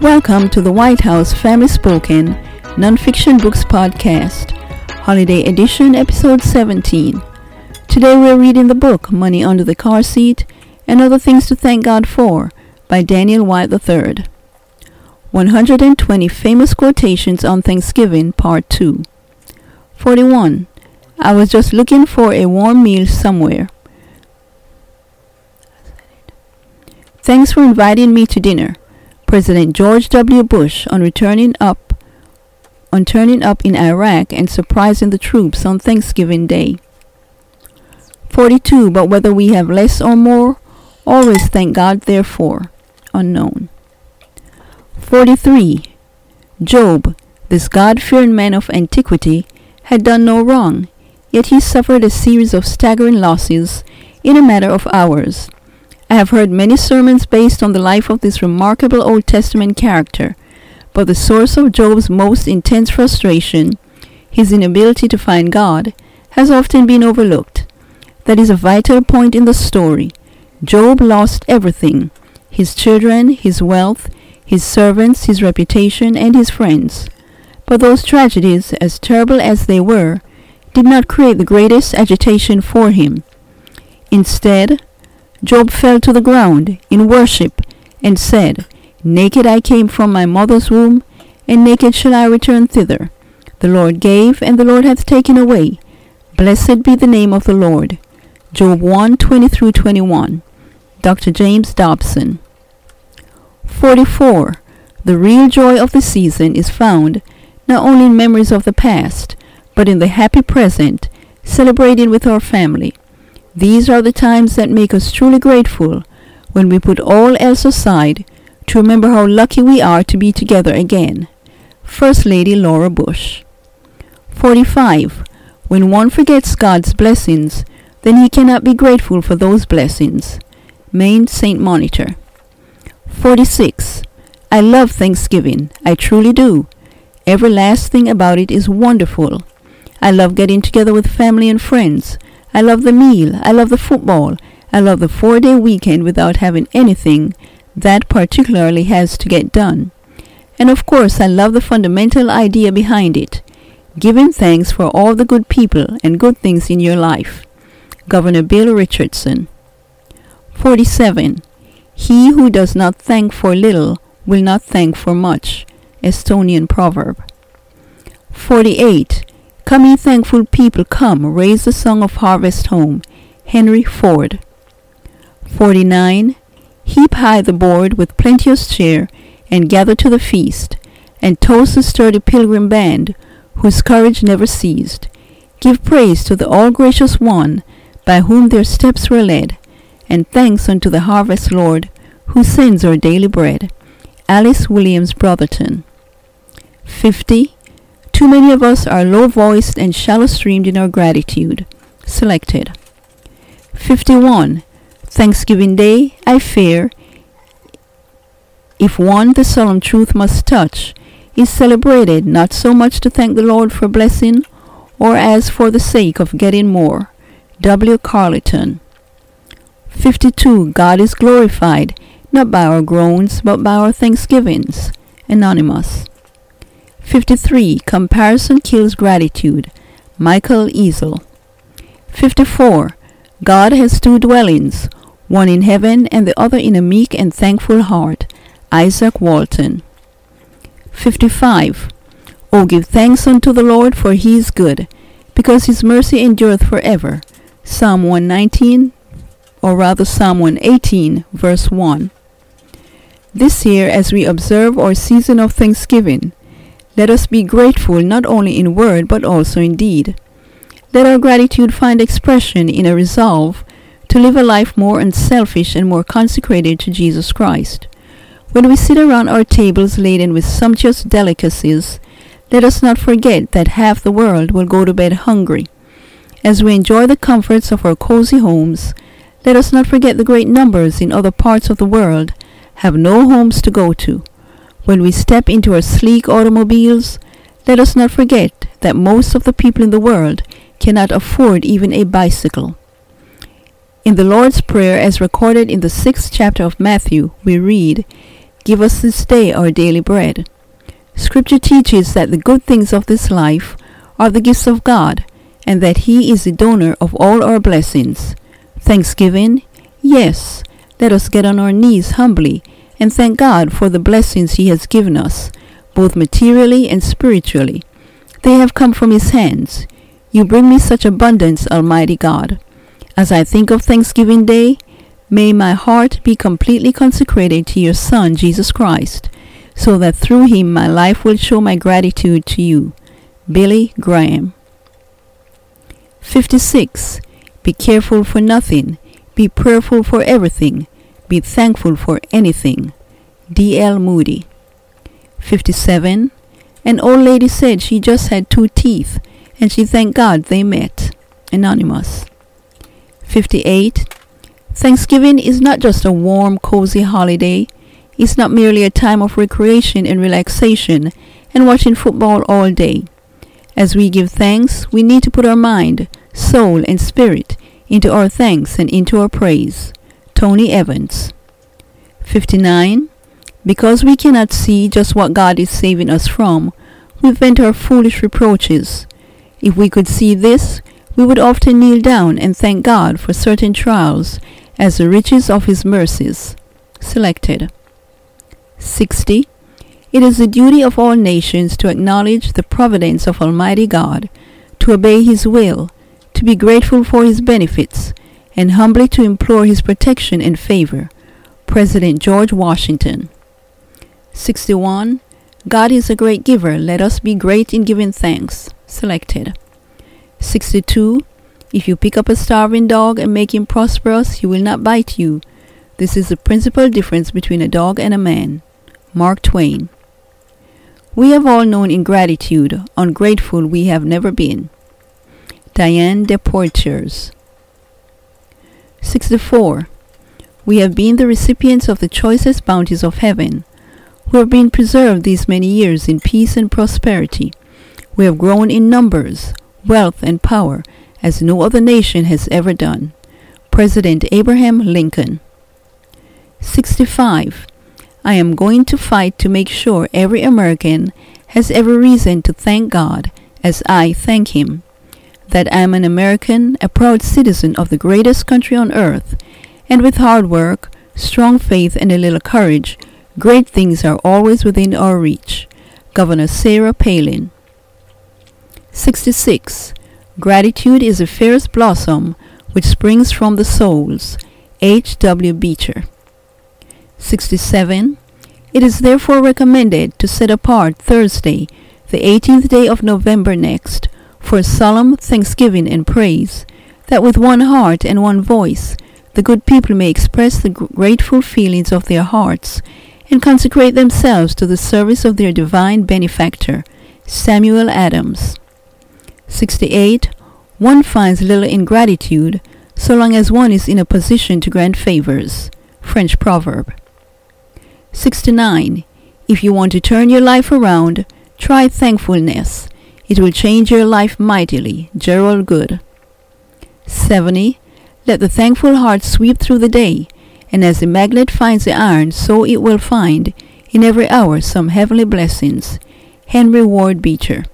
Welcome to the White House Family Spoken Nonfiction Books Podcast, Holiday Edition, Episode 17. Today we're reading the book Money Under the Car Seat and Other Things to Thank God For by Daniel White III. 120 Famous Quotations on Thanksgiving, Part 2. 41. I was just looking for a warm meal somewhere. Thanks for inviting me to dinner. President George W. Bush on turning up in Iraq and surprising the troops on Thanksgiving Day. 42. But whether we have less or more, always thank God therefore. Unknown. 43. Job, this God-fearing man of antiquity, had done no wrong, yet he suffered a series of staggering losses in a matter of hours. I have heard many sermons based on the life of this remarkable Old Testament character, but the source of Job's most intense frustration, his inability to find God, has often been overlooked. That is a vital point in the story. Job lost everything: his children, his wealth, his servants, his reputation, and his friends. But those tragedies, as terrible as they were, did not create the greatest agitation for him. Instead, Job fell to the ground in worship and said, Naked I came from my mother's womb, and naked shall I return thither. The Lord gave, and the Lord hath taken away. Blessed be the name of the Lord. Job 1:20-21. Dr. James Dobson. 44. The real joy of the season is found not only in memories of the past, but in the happy present, celebrating with our family. These are the times that make us truly grateful, when we put all else aside to remember how lucky we are to be together again. First Lady Laura Bush. 45. When one forgets God's blessings, then he cannot be grateful for those blessings. Maine St. Monitor. 46. I love Thanksgiving. I truly do. Every last thing about it is wonderful. I love getting together with family and friends. I love the meal. I love the football. I love the 4-day weekend without having anything that particularly has to get done. And of course, I love the fundamental idea behind it: giving thanks for all the good people and good things in your life. Governor Bill Richardson. 47. He who does not thank for little will not thank for much. Estonian proverb. 48. Come ye thankful people, come, raise the song of harvest home. Henry Ford. 49. Heap high the board with plenteous cheer, and gather to the feast, and toast the sturdy pilgrim band, whose courage never ceased. Give praise to the all-gracious One, by whom their steps were led, and thanks unto the harvest Lord, who sends our daily bread. Alice Williams Brotherton. 50. Too many of us are low-voiced and shallow-streamed in our gratitude. Selected. 51. Thanksgiving Day, I fear, if one the solemn truth must touch, is celebrated not so much to thank the Lord for blessing, or as for the sake of getting more. W. Carleton. 52. God is glorified, not by our groans, but by our thanksgivings. Anonymous. 53. Comparison kills gratitude. Michael Easel. 54. God has two dwellings, one in heaven and the other in a meek and thankful heart. Isaac Walton. 55. O give thanks unto the Lord, for he is good, because his mercy endureth forever. Psalm 119, or rather Psalm 118, verse 1. This year, as we observe our season of Thanksgiving, let us be grateful not only in word but also in deed. Let our gratitude find expression in a resolve to live a life more unselfish and more consecrated to Jesus Christ. When we sit around our tables laden with sumptuous delicacies, let us not forget that half the world will go to bed hungry. As we enjoy the comforts of our cozy homes, let us not forget the great numbers in other parts of the world have no homes to go to. When we step into our sleek automobiles, let us not forget that most of the people in the world cannot afford even a bicycle. In the Lord's Prayer, as recorded in the 6th chapter of Matthew, we read, Give us this day our daily bread. Scripture teaches that the good things of this life are the gifts of God, and that He is the donor of all our blessings. Thanksgiving? Yes, let us get on our knees humbly and thank God for the blessings He has given us, both materially and spiritually. They have come from His hands. You bring me such abundance, Almighty God. As I think of Thanksgiving Day, may my heart be completely consecrated to your Son, Jesus Christ, so that through Him my life will show my gratitude to you. Billy Graham. 56. Be careful for nothing. Be prayerful for everything. Be thankful for anything. D.L. Moody. 57. An old lady said she just had 2 teeth, and she thanked God they met. Anonymous. 58. Thanksgiving is not just a warm, cozy holiday. It's not merely a time of recreation and relaxation and watching football all day. As we give thanks, we need to put our mind, soul, and spirit into our thanks and into our praise. Tony Evans. 59. Because we cannot see just what God is saving us from, we vent our foolish reproaches. If we could see this, we would often kneel down and thank God for certain trials as the riches of His mercies. Selected. 60. It is the duty of all nations to acknowledge the providence of Almighty God, to obey His will, to be grateful for His benefits, and humbly to implore His protection and favor. President George Washington. 61. God is a great giver. Let us be great in giving thanks. Selected. 62. If you pick up a starving dog and make him prosperous, he will not bite you. This is the principal difference between a dog and a man. Mark Twain. We have all known ingratitude. Ungrateful we have never been. Diane de Poitiers. 64. We have been the recipients of the choicest bounties of heaven. We have been preserved these many years in peace and prosperity. We have grown in numbers, wealth, and power as no other nation has ever done. President Abraham Lincoln. 65. I am going to fight to make sure every American has every reason to thank God as I thank Him. That I am an American, a proud citizen of the greatest country on earth, and with hard work, strong faith, and a little courage, great things are always within our reach. Governor Sarah Palin. 66. Gratitude is the fairest blossom which springs from the souls. H. W. Beecher. 67. It is therefore recommended to set apart Thursday, the 18th day of November next, for solemn thanksgiving and praise, that with one heart and one voice the good people may express the grateful feelings of their hearts and consecrate themselves to the service of their divine benefactor. Samuel Adams. 68. One finds little ingratitude so long as one is in a position to grant favors. French proverb. 69. If you want to turn your life around, try thankfulness. It will change your life mightily. Gerald Good. 70. Let the thankful heart sweep through the day, and as the magnet finds the iron, so it will find in every hour some heavenly blessings. Henry Ward Beecher.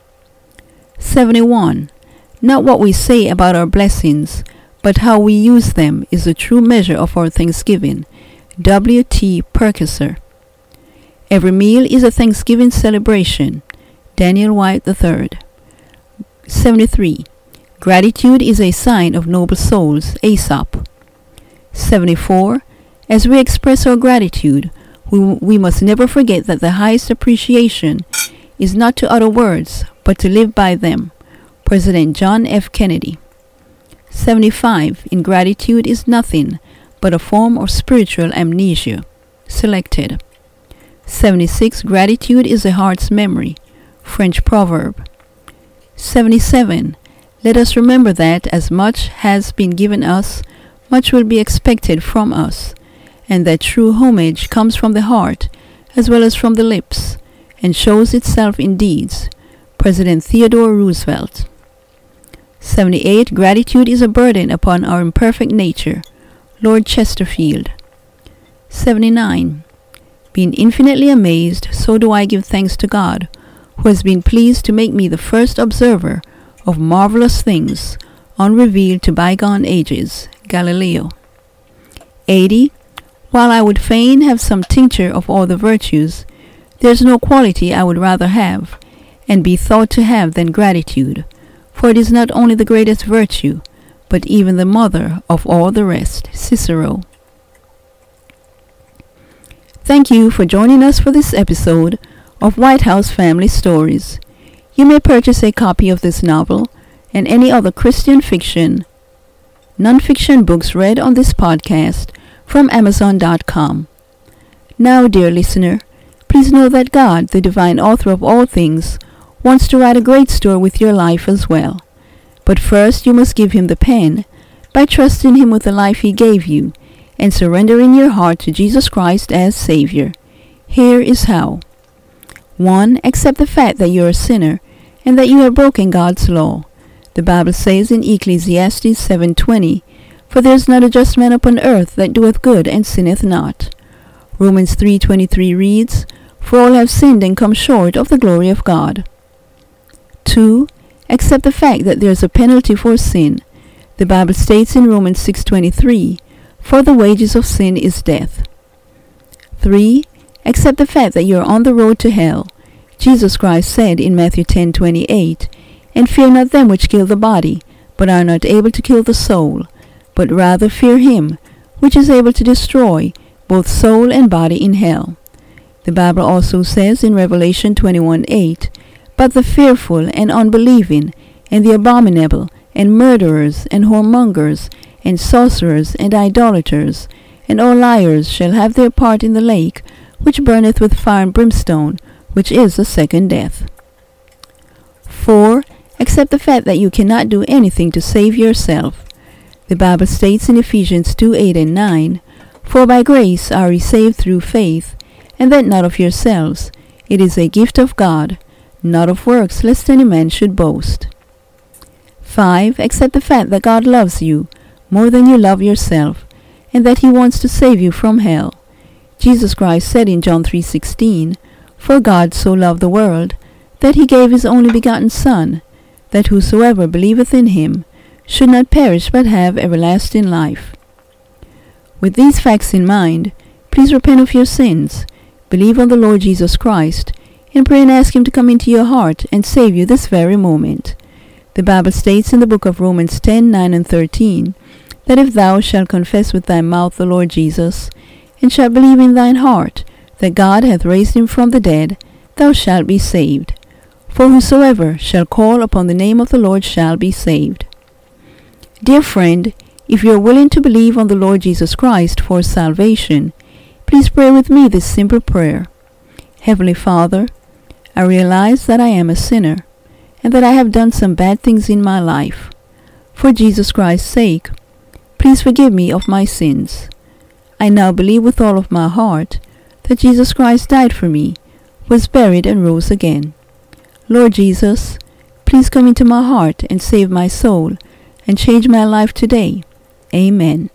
71. Not what we say about our blessings, but how we use them is the true measure of our thanksgiving. W. T. Purchaser. Every meal is a Thanksgiving celebration. Daniel White III. 73. Gratitude is a sign of noble souls. Aesop. 74. As we express our gratitude, we must never forget that the highest appreciation is not to utter words, but to live by them. President John F. Kennedy. 75. Ingratitude is nothing but a form of spiritual amnesia. Selected. 76. Gratitude is the heart's memory. French proverb. 77. Let us remember that as much has been given us, much will be expected from us, and that true homage comes from the heart as well as from the lips, and shows itself in deeds. President Theodore Roosevelt. 78. Gratitude is a burden upon our imperfect nature. Lord Chesterfield. 79. Being infinitely amazed, so do I give thanks to God, who has been pleased to make me the first observer of marvelous things, unrevealed to bygone ages. Galileo. 80. While I would fain have some tincture of all the virtues, there is no quality I would rather have, and be thought to have, than gratitude, for it is not only the greatest virtue, but even the mother of all the rest. Cicero. Thank you for joining us for this episode of White House Family Stories. You may purchase a copy of this novel and any other Christian fiction, non-fiction books read on this podcast from Amazon.com. Now, dear listener, please know that God, the divine author of all things, wants to write a great story with your life as well. But first you must give him the pen by trusting him with the life he gave you and surrendering your heart to Jesus Christ as Savior. Here is how. 1. Accept the fact that you are a sinner and that you have broken God's law. The Bible says in Ecclesiastes 7:20, "For there is not a just man upon earth that doeth good and sinneth not." Romans 3:23 reads, "For all have sinned and come short of the glory of God." 2. Accept the fact that there is a penalty for sin. The Bible states in Romans 6:23, "For the wages of sin is death." 3. Accept the fact that you are on the road to hell. Jesus Christ said in Matthew 10:28, "And fear not them which kill the body, but are not able to kill the soul, but rather fear him which is able to destroy both soul and body in hell." The Bible also says in Revelation 21:8, "But the fearful and unbelieving, and the abominable, and murderers, and whoremongers, and sorcerers, and idolaters, and all liars shall have their part in the lake, which burneth with fire and brimstone, which is the second death." 4. Accept the fact that you cannot do anything to save yourself. The Bible states in Ephesians 2:8 and 9, "For by grace are ye saved through faith, and that not of yourselves. It is a gift of God, not of works, lest any man should boast." 5. Accept the fact that God loves you more than you love yourself, and that he wants to save you from hell. Jesus Christ said in John 3:16, "For God so loved the world, that he gave his only begotten Son, that whosoever believeth in him should not perish but have everlasting life." With these facts in mind, please repent of your sins, believe on the Lord Jesus Christ, and pray and ask him to come into your heart and save you this very moment. The Bible states in the book of Romans 10:9 and 13, that if thou shalt confess with thy mouth the Lord Jesus, and shalt believe in thine heart that God hath raised him from the dead, thou shalt be saved. For whosoever shall call upon the name of the Lord shall be saved. Dear friend, if you are willing to believe on the Lord Jesus Christ for salvation, please pray with me this simple prayer. Heavenly Father, I realize that I am a sinner, and that I have done some bad things in my life. For Jesus Christ's sake, please forgive me of my sins. I now believe with all of my heart that Jesus Christ died for me, was buried, and rose again. Lord Jesus, please come into my heart and save my soul and change my life today. Amen.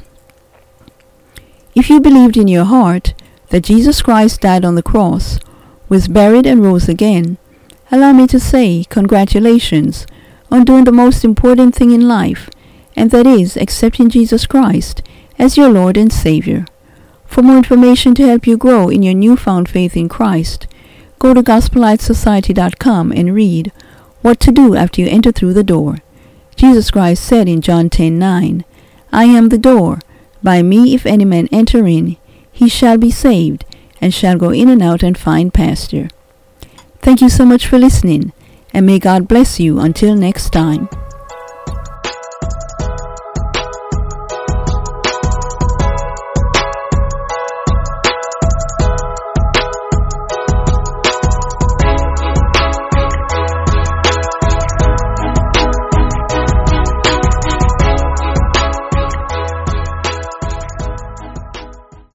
If you believed in your heart that Jesus Christ died on the cross, was buried, and rose again, allow me to say congratulations on doing the most important thing in life, and that is accepting Jesus Christ as your Lord and Savior. For more information to help you grow in your newfound faith in Christ, go to GospelLightSociety.com and read what to do after you enter through the door. Jesus Christ said in John 10:9, "I am the door. By me if any man enter in, he shall be saved, and shall go in and out and find pasture." Thank you so much for listening, and may God bless you until next time.